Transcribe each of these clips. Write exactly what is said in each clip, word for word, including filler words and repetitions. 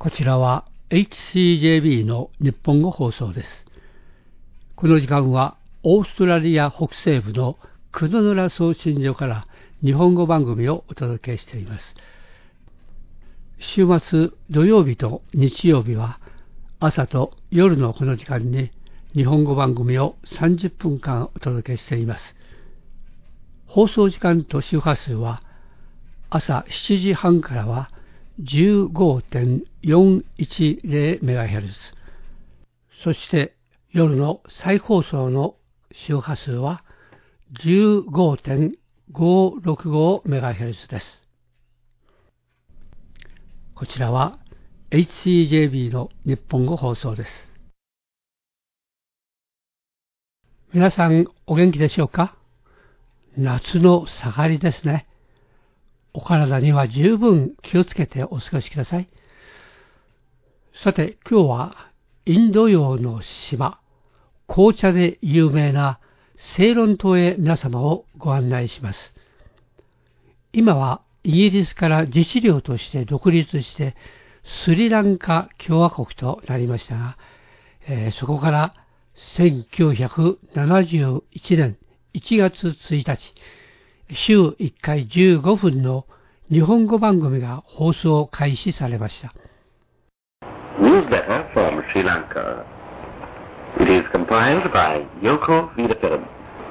こちらは エイチシージェービー の日本語放送です。この時間はオーストラリア北西部のクドヌラ送信所から日本語番組をお届けしています。週末土曜日と日曜日は朝と夜のこの時間に日本語番組をさんじゅっぷんかんお届けしています。放送時間と周波数は朝しちじはんからは じゅうごてんよんいちゼロメガヘルツ、そして夜の再放送の周波数は じゅうごてんごろくごメガヘルツ です。こちらは エイチシージェービー の日本語放送です。皆さんお元気でしょうか？夏の盛りですね。お体には十分気をつけてお過ごしください。さて今日はインド洋の島、紅茶で有名なセイロン島へ皆様をご案内します。今はイギリスから自治領として独立してスリランカ共和国となりましたが、えー、そこからせんきゅうひゃくななじゅういちねんいちがつついたち、週いっかいじゅうごふんの日本語番組が放送開始されました。 Newsletter from Sri Lanka. It is compiled by Yoko Vidafilm.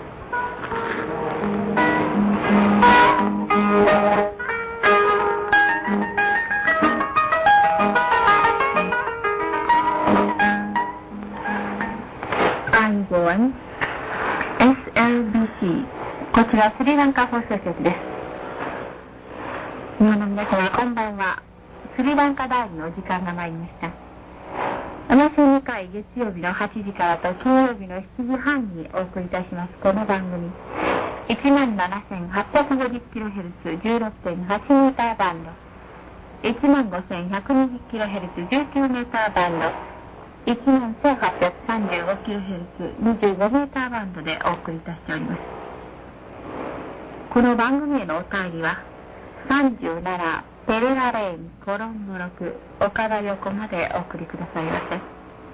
I'm going エスエルビーシー こちらスリランカ放送局です。日本の皆様こんばんは。スリランカダイリーのお時間が参りました。毎週にかい月曜日のはちじからと金曜日のしちじはんにお送りいたしますこの番組 いちまんななせんはっぴゃくごじゅっキロヘルツ じゅうろくてんはちメーターバンド、 いちまんごせんひゃくにじゅっキロヘルツ じゅうきゅうメーターバンド、いちまんせんはっぴゃくさんじゅうごキロヘルツ にじゅうごメーターバンドでお送りいたしております。この番組へのお便りはさんじゅうななペレラレーンコロンボろく岡田横までお送りくださいませ。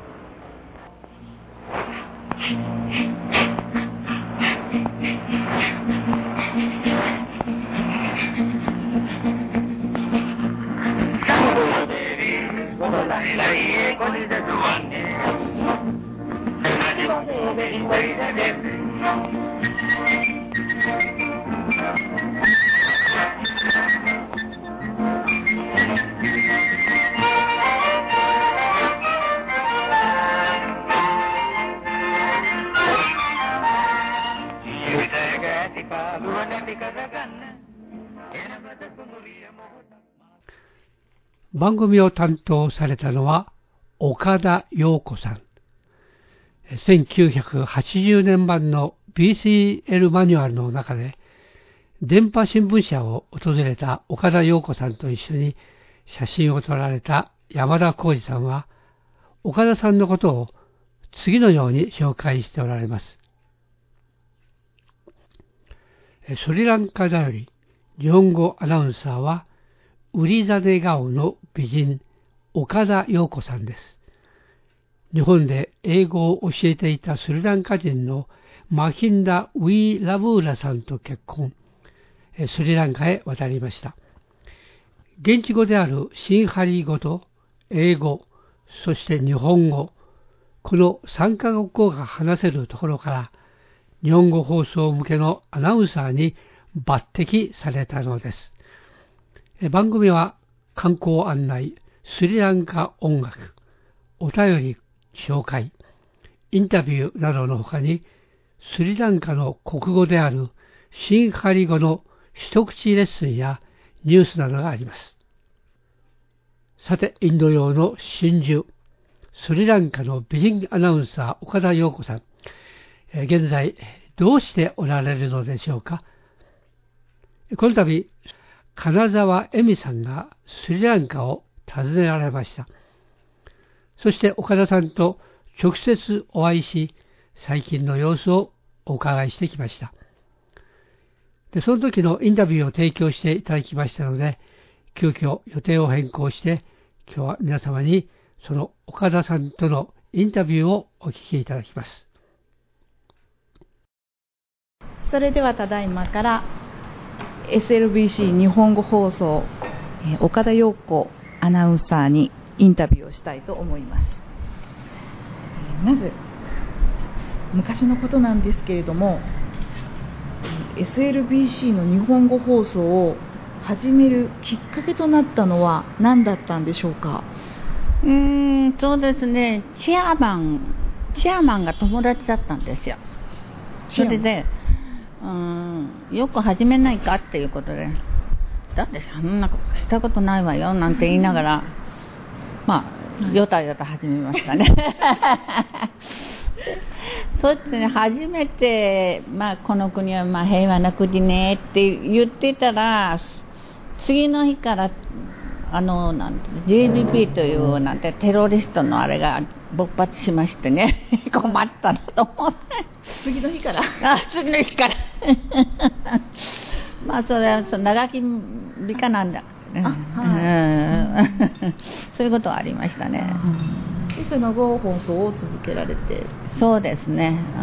番組を担当されたのは岡田陽子さん。せんきゅうひゃくはちじゅうねん版の ビーシーエル マニュアルの中で電波新聞社を訪れた岡田陽子さんと一緒に写真を撮られた山田浩二さんは岡田さんのことを次のように紹介しておられます。スリランカだより日本語アナウンサーはウリザネ顔の美人岡田陽子さんです。日本で英語を教えていたスリランカ人のマヒンダ・ウィー・ラブーラさんと結婚、スリランカへ渡りました。現地語であるシンハリ語と英語、そして日本語、このさんカ国語が話せるところから日本語放送向けのアナウンサーに抜擢されたのです。番組は観光案内、スリランカ音楽、お便り紹介、インタビューなどの他にスリランカの国語であるシンハリ語の一口レッスンやニュースなどがあります。さて、インド洋の真珠、スリランカの美人アナウンサー岡田陽子さん、現在どうしておられるのでしょうか。この度金沢恵美さんがスリランカを訪ねられました。そして岡田さんと直接お会いし、最近の様子をお伺いしてきました。で、その時のインタビューを提供していただきましたので、急遽予定を変更して今日は皆様にその岡田さんとのインタビューをお聞きいただきます。 それではただいまから エスエルビーシー 日本語放送岡田陽子アナウンサーにインタビューをしたいと思います。まず昔のことなんですけれども、 エスエルビーシー の日本語放送を始めるきっかけとなったのは何だったんでしょうか。 うーんそうですね、チェアマンチェアマンが友達だったんですよ。それでうーんよく始めないかっていうことで、だってそんなことしたことないわよなんて言いながら、まあよたよた始めましたねそうやってね、初めて、まあ、この国はまあ平和な国ねって言ってたら、次の日からあのなんて ジェービーピー というなんてテロリストのあれが勃発しましてね困ったなと思って次の日からあ次の日からまあそれはその長き日かなんだ、うんはい、そういうことはありましたね。 その後放送を続けられて。 そうですね、うん、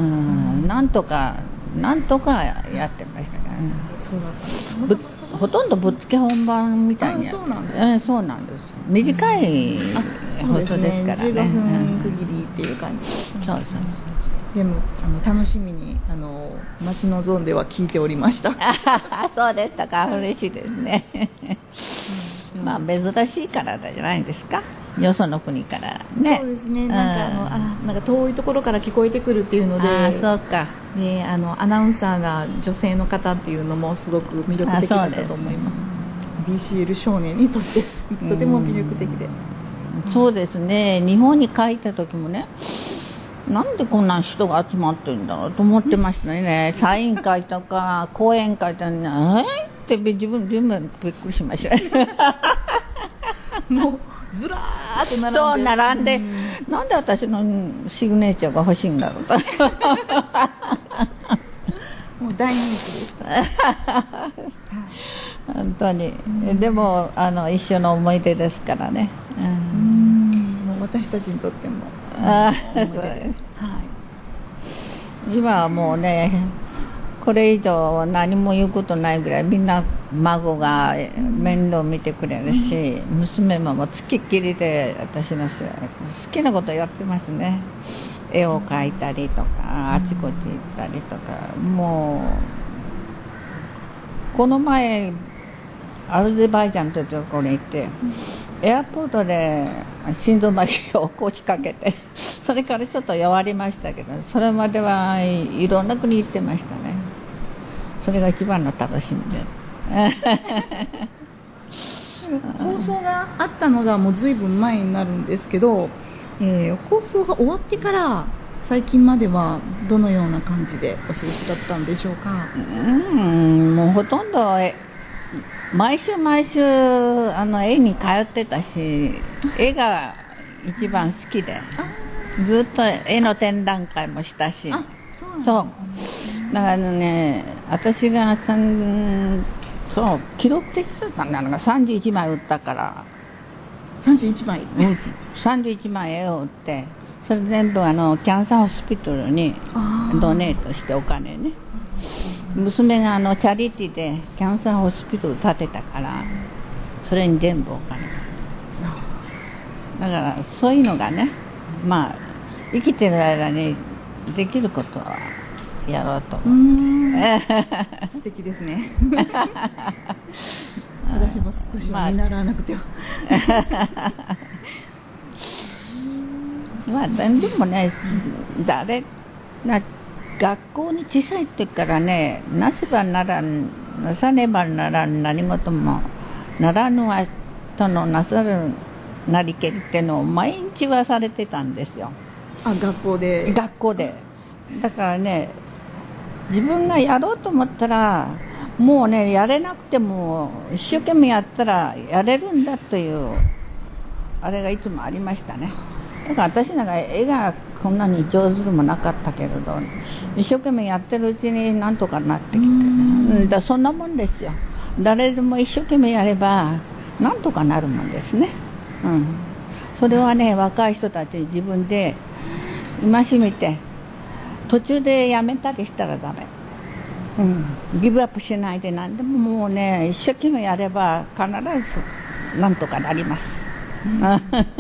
なんとかなんとかやってましたから、ね、 そうだったんです。 ほとんどぶっつけ本番みたいに。 そうなんです、 えー、そうなんです。短い放送ですからね。 じゅうごふん区切りっていう感じです、ね、 そうそうそう。 でもあの楽しみにあの待ち望んでは聞いておりましたそうでしたか。嬉しいですねまあ珍しいからじゃないんですか、よその国からね。 そうですね、なんかあの、あなんか遠いところから聞こえてくるっていうので、 あそうか、 ね、あのアナウンサーが女性の方っていうのもすごく魅力的だったと思います。ビーシーエル 少年にとってとても魅力的で、 うん、そうですね。日本に帰った時もね、なんでこんな人が集まってるんだろうと思ってましたね。サイン会とか講演会とか、えー、って自分自分びっくりしましたもうずらーっと並んで、 そう並んで、うん、なんで私のシグネチャーが欲しいんだろうともう大人気です本当に、うん、でもあの一緒の思い出ですからね、 うん、うんもう私たちにとってもあそうです、はい、今はもうねこれ以上何も言うことないぐらいみんな孫が面倒見てくれるし、うん、娘ももうつきっきりで私の好きなことやってますね。絵を描いたりとかあちこち行ったりとか、もうこの前アルゼバイジャンというところに行って、エアポートで心臓麻痺を起こしかけて、それからちょっと弱りましたけど、それまではいろんな国行ってましたね。それが一番の楽しみで放送があったのがもうずいぶん前になるんですけど、えー、放送が終わってから最近まではどのような感じでお過ごしだったんでしょうか。 うん、もうほとんど毎週毎週あの絵に通ってたし、絵が一番好きでずっと絵の展覧会もしたし、そうだからね、私がそう記録的だったんだがさんじゅういちまい売ったからさんじゅういちまい、 うん、さんじゅういちまい絵を売って、それ全部あのキャンサーホスピタルにドネートしてお金ね、娘があのチャリティでキャンサーホスピタル建てたからそれに全部お金だからそういうのがね、まあ生きてる間にできることはやろうと思う。 素敵ですね私も少しは見習わなくては、 まあ、まあ、でもね、誰な学校に小さい時からね、なせばならん、なさねばならん何事もならぬはとのなさるなりけりってのを毎日はされてたんですよ。 あ、学校で。 学校で。だからね、自分がやろうと思ったらもうね、やれなくても一生懸命やったらやれるんだというあれがいつもありましたね。だから私なんか絵がこんなに上手でもなかったけれど、一生懸命やってるうちになんとかなってきて、うん、だそんなもんですよ。誰でも一生懸命やればなんとかなるもんですね。 うん、それはね、若い人たち自分で戒めて、途中でやめたりしたらダメ、うん、ギブアップしないで、何でももうね、一生懸命やれば必ずなんとかなります、うんうん、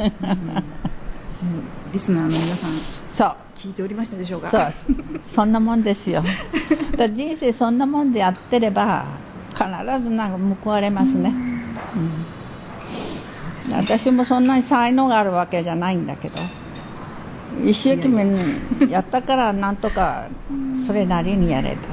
リスナーの皆さん、 そう聞いておりましたでしょうか。 そうそんなもんですよ。だ人生そんなもんでやってれば必ずなんか報われますね、うん、私もそんなに才能があるわけじゃないんだけど、一生懸命やったからなんとかそれなりにやれたと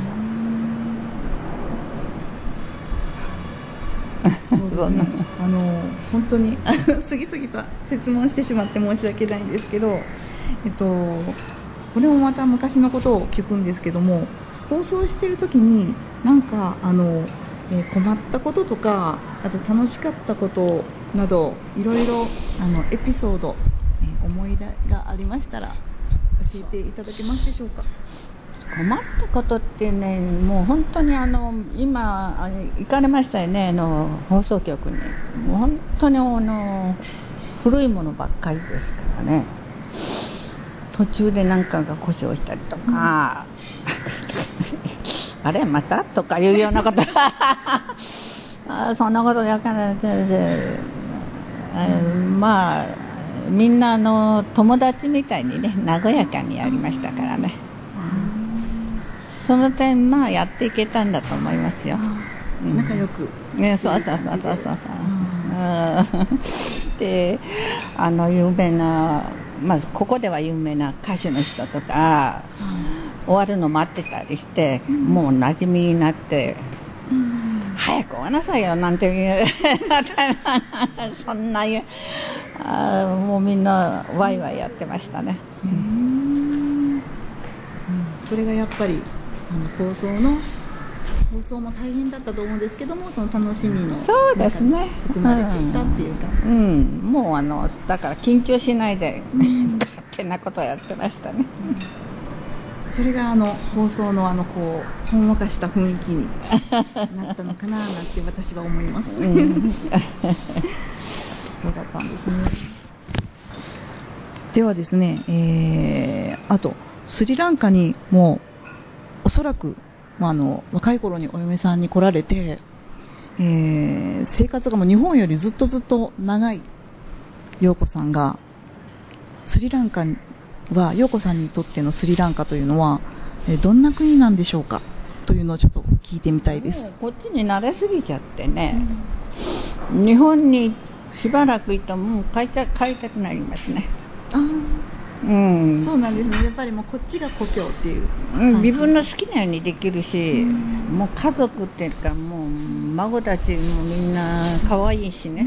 そうですね、あの本当に次々と質問してしまって申し訳ないんですけど、えっと、これもまた昔のことを聞くんですけども、放送してる時になんかあの、えー、困ったこととか、あと楽しかったことなどいろいろあのエピソード、えー、思い出がありましたら教えていただけますでしょうか。 困ったことってね、もう本当にあの今あの行かれましたよね、あの放送局に。もう本当にあの古いものばっかりですからね。途中で何かが故障したりとか、うん、あれまたとかいうようなことあ、そんなことやからで、まあみんなあの友達みたいにね、和やかにやりましたからね。その点まあやっていけたんだと思いますよ。 仲良く、 ね、そうそうそうそうそう、うん、で、あの有名な、まずここでは有名な歌手の人とか、うん、終わるの待ってたりして、うん、もう馴染みになって、うん、早く終わらなさいよなんていうそんなあ、もうみんなワイワイやってましたね。うんうん、 それがやっぱりあの放送の放送も大変だったと思うんですけども、その楽しみのそうですね、 含まれていたっていうか、 うん、うん、もうあのだから緊張しないで、うん、勝手なことをやってましたね、 うん、それがあの放送のあのこうほんわかした雰囲気になったのかななんて私は思います、うん、そうだったんですね。ではですね、えー、あとスリランカにもおそらく、まあ、あの若い頃にお嫁さんに来られて、えー、生活がもう日本よりずっとずっと長い陽子さんが、スリランカは陽子さんにとってのスリランカというのは、えー、どんな国なんでしょうかというのをちょっと聞いてみたいです。 もうこっちに慣れすぎちゃってね、うん、日本にしばらくいたらもう帰りた、帰りたくなりますね。 あ、 うん、 そうなんですね。やっぱりもうこっちが故郷っていう、 うん、自分の好きなようにできるし、うん、もう家族っていうかもう孫たちもみんな可愛いしね、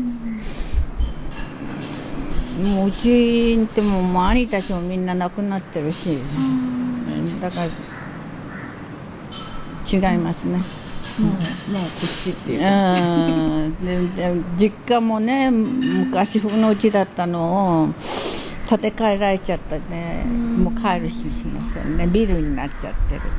うん、もううちにいてももう兄たちもみんな亡くなってるし、うん、だから違いますね。 もう、もうこっちっていう、 うん、でで実家もね、昔風のうちだったのを建て替えられちゃったね、うん、もう帰るししますよね、ビルになっちゃってるから、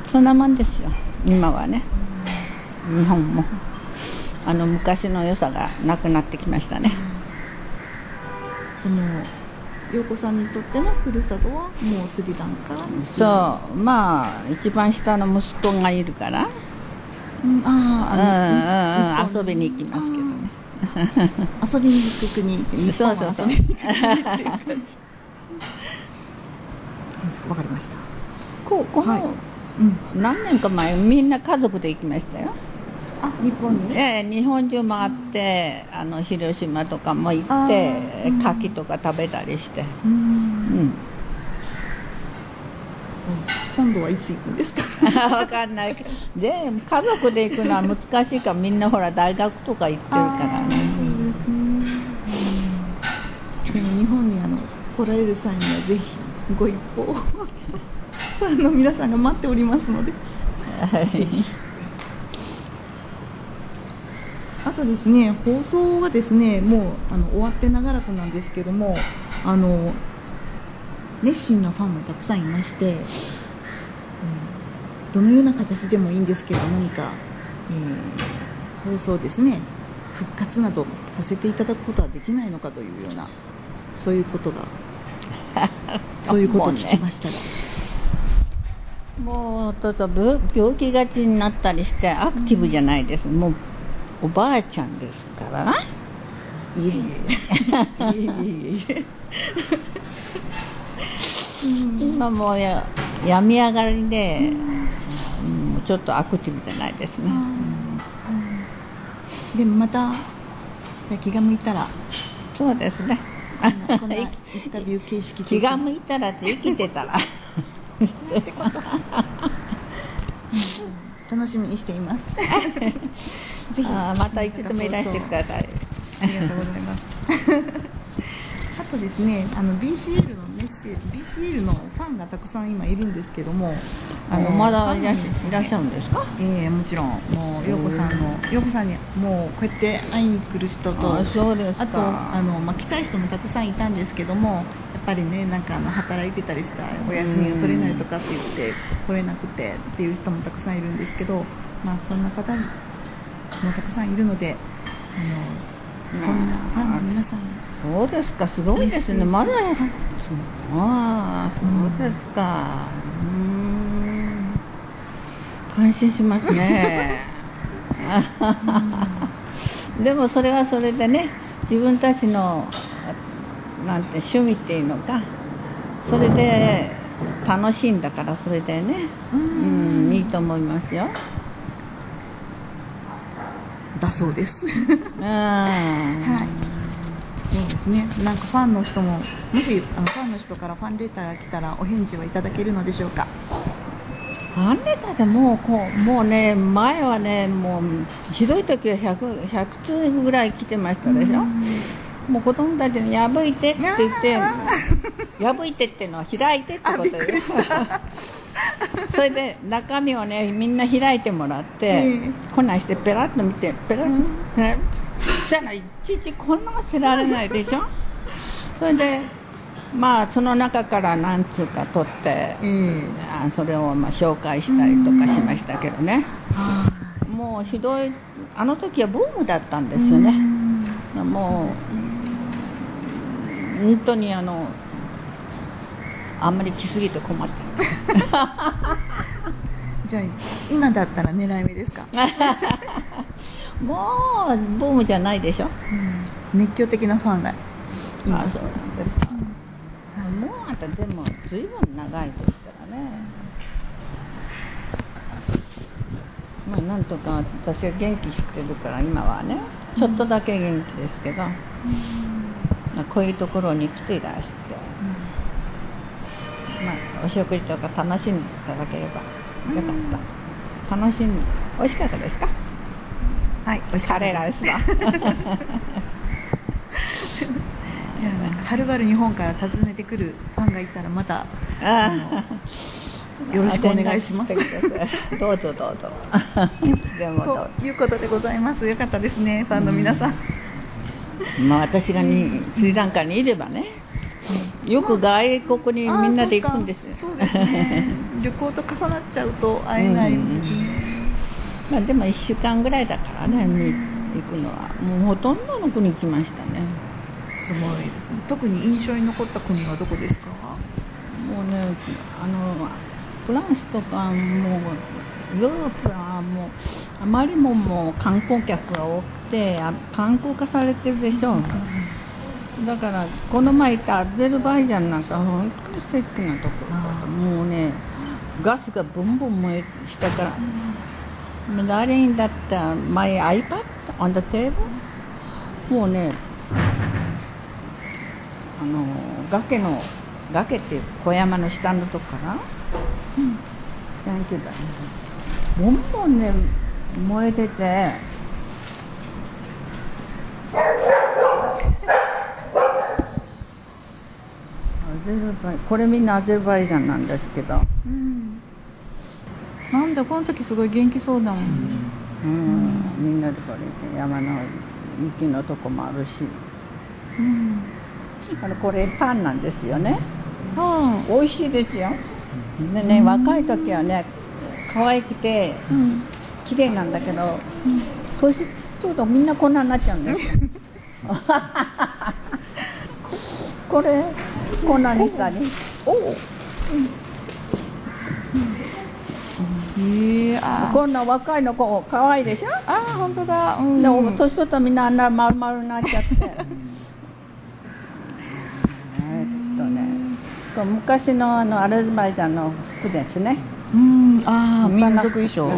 そんなもんですよ今はね、日本もあの昔の良さがなくなってきましたね。 その陽子さんにとってのふるさとはもうスリランカ。 そう、まあ一番下の息子がいるから、 うん、ああ、うんうん、遊びに行きますけどね遊びに行く国、日本は遊びに行く国っていう感じ。わかりました。 こうこの、はい、うん、何年か前みんな家族で行きましたよ。 あ、日本にね。 ええ、日本中回ってあの広島とかも行って牡蠣とか食べたりして。うん。うん、 今度はいつ行くんですか？ わかんないけど、で家族で行くのは難しいから、みんなほら大学とか行ってるからね。 でも日本にあの来られる際にはぜひご一報をあの皆さんが待っておりますので。はい。あとですね、放送がですね、もうあの終わって長らくなんですけども、あの熱心なファンもたくさんいまして、うん、どのような形でもいいんですけど、何か、えー、放送ですね、 復活などさせていただくことはできないのかというような、そういうことがそういうことを聞きましたが、 もうちょっと病気がちになったりしてアクティブじゃないです、うん、もうおばあちゃんですからな。 いえいえいえいえ今もうや病み上がりで、うん、ちょっとアクティブじゃないですね、うん、 でもまたじゃ気が向いたら、 そうですね、 こんなインタビュー形式気が向いたらって生きてたらってこと、 うん、楽しみにしていますぜひあまた一度目いらしてください。 ありがとうございますあとですね、あの ビーシーエル のメッセージ ビーシーエル のファンがたくさん今いるんですけども、 あのまだいらっしいらっしゃるんですか？ ええ、もちろん、もう陽子さんの陽子さんにもうこうやって会いに来る人と、 あ, そうですか、 あとあの、まあ、来たい人もたくさんいたんですけども、やっぱりね、なんかあの働いてたりしたお休みが取れないとかって言って来れなくてっていう人もたくさんいるんですけど、まあそんな方もたくさんいるので、あのそんなファンの皆さん、 そうですか、すごいですね、まだ、ああ、そうですか、うーん、感心しますね。でもそれはそれでね、自分たちのなんて趣味っていうのか、それで楽しいんだから、それでね、うん、いいと思いますよ。 だそうです。 はい。 そうですね。なんかファンの人も、もしあのファンの人からファンレターが来たらお返事はいただけるのでしょうか。 ファンレターでもうこうもうね、前はね、もうひどい時はひゃく、ひゃくつうぐらい来てましたでしょ。もう子供たちに破いてって言って破いてっていうのは開いてってことよ。それで中身をね、みんな開いてもらって、うん、こんなんしてペラッと見てペラッと、うん、ね、そしたらいちいちこんなのせられないでしょ。それでまあその中から何通か取って、うん、あそれをまあ紹介したりとかしましたけどね、うん、もうひどい、あの時はブームだったんですよね、うん、もう本当にあのあんまり来すぎて困ったじゃあ今だったら狙い目ですか？ もうブームじゃないでしょ、 うん、熱狂的なファンがいます。 あ、そうなんですか、うん、もうあんたでも随分長いですからね。まあなんとか私は元気してるから今はね、ちょっとだけ元気ですけど、うん、まあ、こういうところに来ていらして、うん、まあお食事とか楽しんでいただければよかった、うん、楽しんで、美味しかったですか？ はい、美味しかったです。 カレーライスはじゃあなんかはるばる日本から訪ねてくるファンがいたらまたよろしくお願いします。 どうぞどうぞ。でもどうということでございます。よかったですね、ファンの皆さん。 うん、まあ私がにスリランカにいればね、よく外国にみんなで行くんですよ。 そうですね。旅行と重なっちゃうと会えないんですね。 うん、まあでもいっしゅうかんぐらいだからね、行くのはもうほとんどの国行きましたね。 すごいですね。特に印象に残った国はどこですか？ もうね、あのフランスとかもうヨーロッパはもうあまりももう観光客が多くて観光化されてるでしょ、うん、だからこの前行ったアゼルバイジャンなんか本当に素敵なところ、もうねガスがブンブン燃えしたから、うん、Darling that uh, my iPad on the table, もうねあの崖の崖っていう小山の下のとこから、うん、なんていうんだろう、ボンボンね燃えてて、アゼルバイこれみんなアゼルバイジャンなんですけど、うん、 なんだこの時すごい元気そうだもん、 うんうんうん、みんなでこれで山の雪のとこもあるし、うん、あのこれパンなんですよね、うん、美味しいですよ。でね、若い時はね可愛くて、うん、綺麗なんだけど、うん、 年取るとみんなこんなになっちゃうんですよこれこんなにしたりおお、 うん、えー、あこんな若いの子かわいいでしょ。 あー本当だ、うん、 でも年取ったらみんなあんな丸々になっちゃってえっとね昔のあのアルゼンバイジャンの服ですね。 うん、ああ、民族衣装、うん、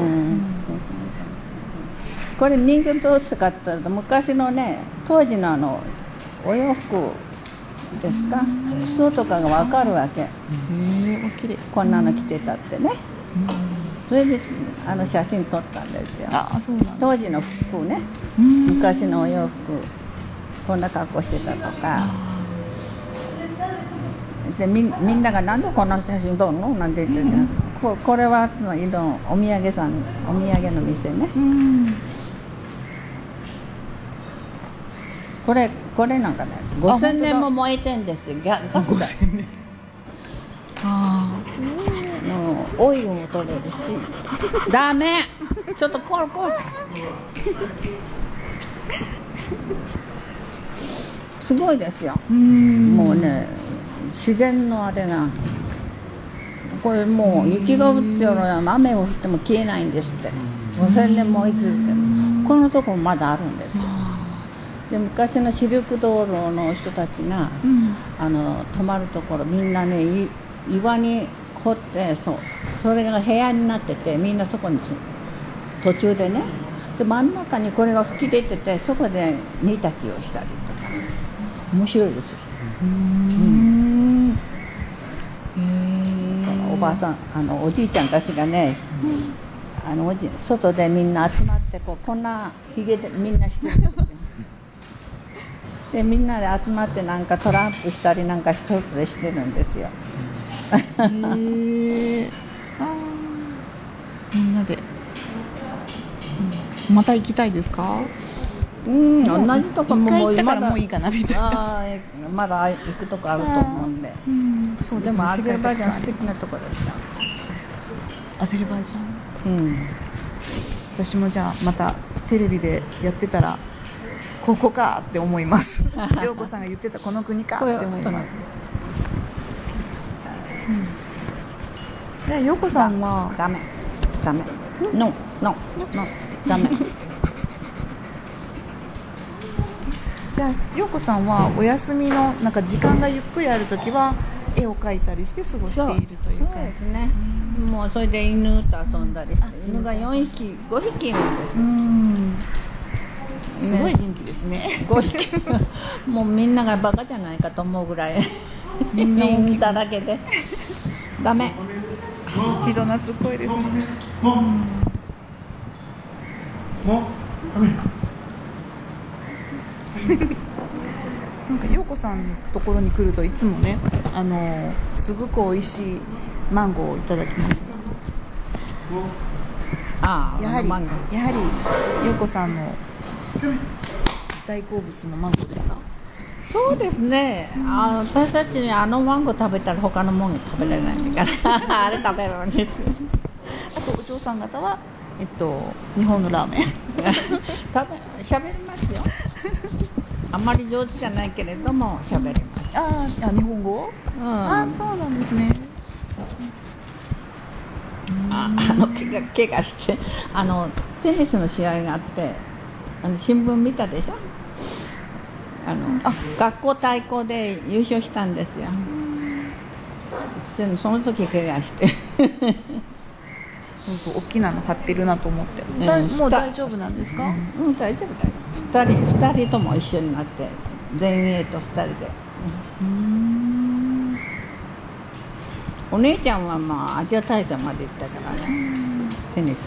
これ人間どう使ったら昔のね当時のあのお洋服ですか、裾とかがわかるわけ。へえ、おきれい。 こんなの着てたってね。それであの写真撮ったんですよ。 あ、そうなんだ。 当時の服ね、昔のお洋服こんな格好してたとか。で み, みんながなんでこんな写真撮るのなんて言ってて、うん、こ, これはのお土産さんお土産の店ね、うん、これこれなんかねごせんねんも燃えてんですよ。ガスだあもうオイルも取れるしダメちょっとコロコロすごいですよ。うんもうね自然のあれがこれもう雪が降ってるのは雨が降っても消えないんですって。ごせんねんもいつってこのとこもまだあるんですよ。で昔のシルク道路の人たちが、うん、あの泊まるところみんなね岩に掘ってそうそれが部屋になっててみんなそこに途中でねで真ん中にこれが吹き出ててそこで煮炊きをしたりとか面白いですよ。うーんおばあさんあのおじいちゃんたちがね、うん、あのおじ外でみんな集まってこうこんなひげでみんなしてるんですよでみんなで集まってなんかトランプしたりなんか一つでしてるんですよへーあみんなで、うん、また行きたいですか？ うん同じとこももうまだもういいかなみたいな。 あまだ行くとこあると思うんで、うん、そうでもアゼルバイジャン素敵なとこでした。 アゼルバイジャン、 うん、 私もじゃあまたテレビでやってたらここかって思います涼子さんが言ってたこの国かって思います。で陽子さんはダメダメノーノーノーダメじゃあ陽子さんはお休みのなんか時間がゆっくりあるときは絵を描いたりして過ごしているというか。 そうですね。もうそれで犬と遊んだりして犬がよんひきごひきいるんです。うんすごい元気ですね。 ごひきもうみんながバカじゃないかと思うぐらい犬だらけでダメひどなすごいですね。なんか陽子さんのところに来るといつもねあのすごく美味しいマンゴーをいただきます。 ああやはりやはり陽子さんの大好物のマンゴーですか？ そうですね、うん、あ私たちにあのマンゴー食べたら他のもの食べれないからあれ食べるんですあとお嬢さん方は、えっと、日本のラーメン食べ喋りますよあんまり上手じゃないけれども喋ります。 ああ日本語、うん、あそうなんですね。 ああの怪我、怪我してあのテニスの試合があってあの新聞見たでしょ。あのあ学校対抗で優勝したんですよ。でもその時怪我してそうそう大きなの買ってるなと思って、うん、もう大丈夫なんですか？ うん、うん、大丈夫大丈夫。二人二人とも一緒になって全英と二人で。うーんお姉ちゃんはまあアジア大会まで行ったからねテニス。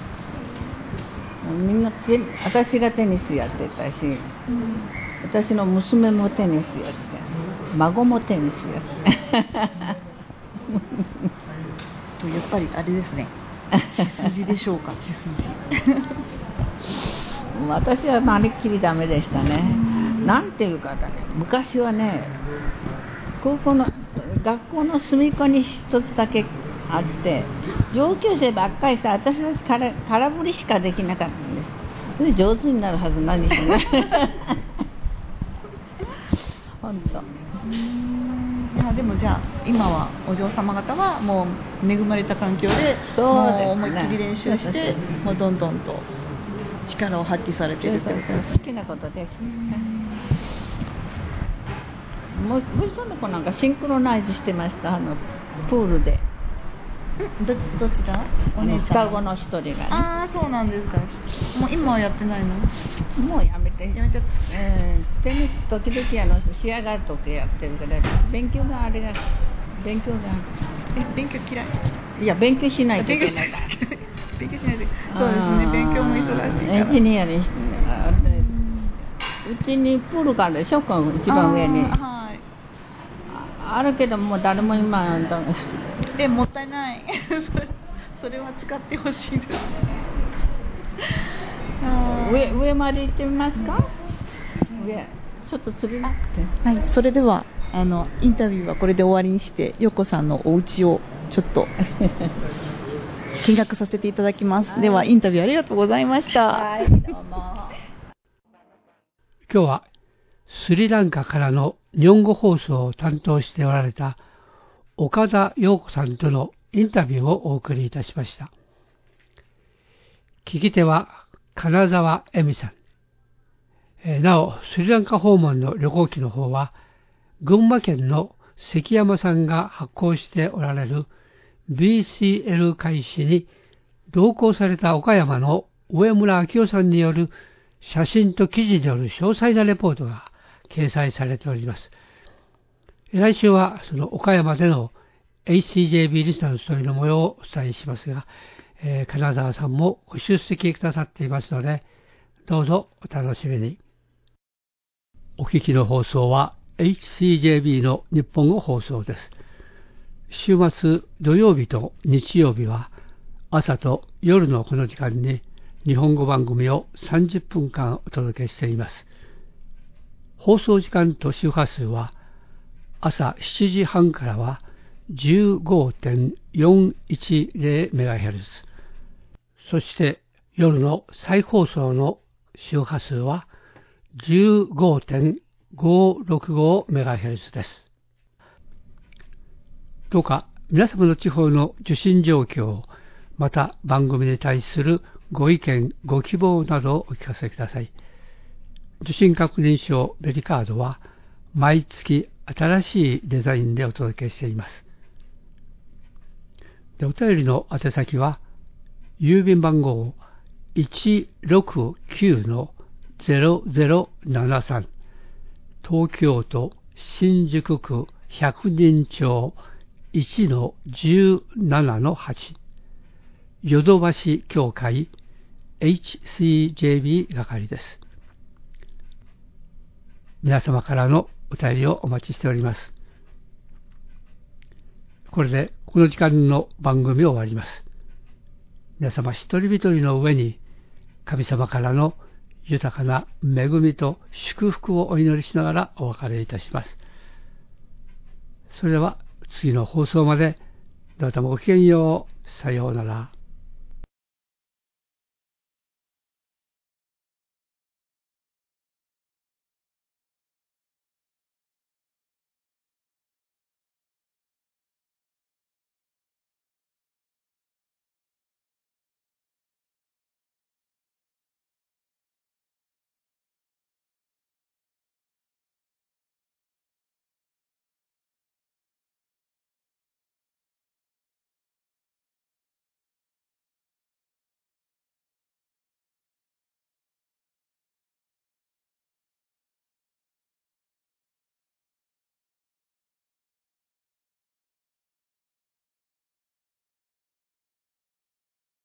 みんなテ私がテニスやってたし、うん、私の娘もテニスやって孫もテニスやってやっぱりあれですね血筋でしょうか血筋私はまるっきりダメでしたね。なんていうかだね昔はね高校の学校の隅っこに一つだけあって上級生ばっかりさ私たち空振りしかできなかったんです。 それ上手になるはずなんですね。本当。 いやでもじゃあ今はお嬢様方はもう恵まれた環境で、 そうですね、 もう思いっきり練習してもうどんどんと力を発揮されてるってことです。 好きなことです。もう一人の子なんかシンクロナイズしてました、あのプールで。 どどちら？お姉ちゃん。 双子の一人がね。 ああそうなんですか。もう今はやってないの？ もうやめて。 やめちゃった。 えー、テニス時々あの試合がある時やってるけど、勉強があれが勉強が。 え勉強嫌い？ いや勉強しないといけないから。 勉強しないと。そうですね。勉強も忙しいから。 エンジニアにして、うちにプールがあるでしょ、この一番上に。 はい。 あるけどもう誰も今えもったいないそれは使ってほしいです上, 上まで行ってみますか。上ちょっと釣りなくて、 はい、それではあのインタビューはこれで終わりにして、陽子さんのお家をちょっと見学させていただきます。ではインタビューありがとうございました。 はい、どうも。 今日はスリランカからの日本語放送を担当しておられた岡田陽子さんとのインタビューをお送りいたしました。聞き手は金沢恵美さん。えー、なお、スリランカ訪問の旅行記の方は、群馬県の関山さんが発行しておられる ビーシーエル 会誌に同行された岡山の上村明夫さんによる写真と記事による詳細なレポートが掲載されております。来週はその岡山での エイチシージェービー リスナーの一人の模様をお伝えしますが、えー、金沢さんもご出席くださっていますので、どうぞお楽しみに。お聞きの放送は エイチシージェービー の日本語放送です。週末土曜日と日曜日は朝と夜のこの時間に日本語番組をさんじゅっぷんかんお届けしています。放送時間と周波数は朝しちじはんからは じゅうごてんよんいちゼロメガヘルツ、 そして夜の再放送の周波数は じゅうごてんごろくごメガヘルツ です。どうか皆様の地方の受信状況、また番組に対するご意見ご希望などをお聞かせください。受信確認証ベリカードは毎月新しいデザインでお届けしています。でお便りの宛先は郵便番号 いちろくきゅうのゼロゼロななさん、 東京都新宿区百人町 いちのじゅうななのはち、 ヨドバシ協会 エイチシージェービー 係です。皆様からのお便りをお待ちしております。これでこの時間の番組を終わります。皆様一人一人の上に神様からの豊かな恵みと祝福をお祈りしながらお別れいたします。それでは次の放送までどうぞごきげんよう。さようなら。